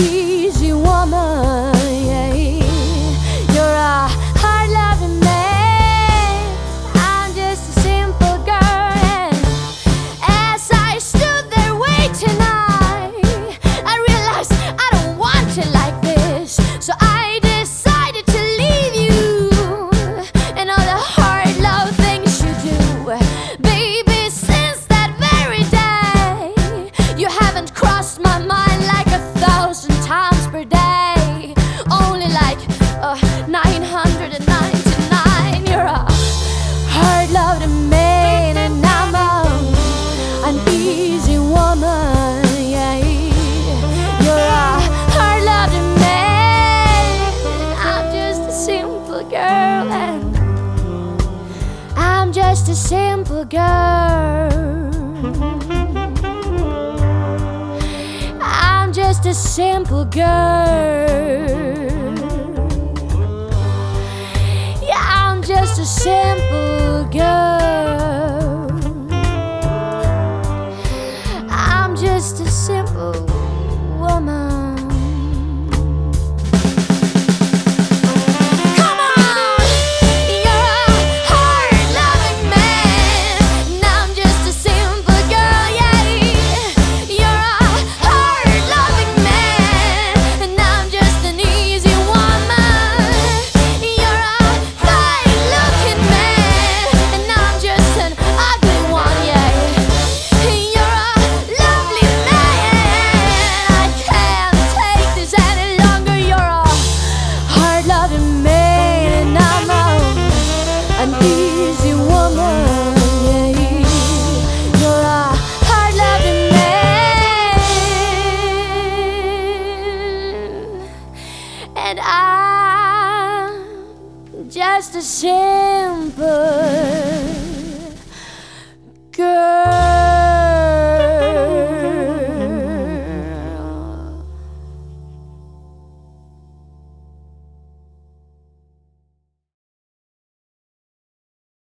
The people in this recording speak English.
easy woman. Yeah. You're a hard-loving man. I'm just a simple girl. And as I stood there waiting, I realized I don't want it like this. So I decided to leave you and all the hard love things you do. Baby, since that very day, you haven't crossed my mind like 1,000 times per day. Only like 999. You're a hard-loving man, and I'm an easy woman. Yeah. You're a hard-loving man, and I'm just a simple girl. And I'm just a simple girl. I'm just a simple girl. Yeah, I'm just a simple girl. I'm just a simple woman. Come on! You're a hard-loving man, and I'm just a simple girl. Yeah, you're a hard-loving man, and I'm just an easy woman. You're a fine-looking man, and I'm just an ugly one. Yeah, you're a lovely man. I can't take this any longer. You're a hard-loving man, and I'm an easy woman. Yeah, you're a hard-loving man, and I'm just a simple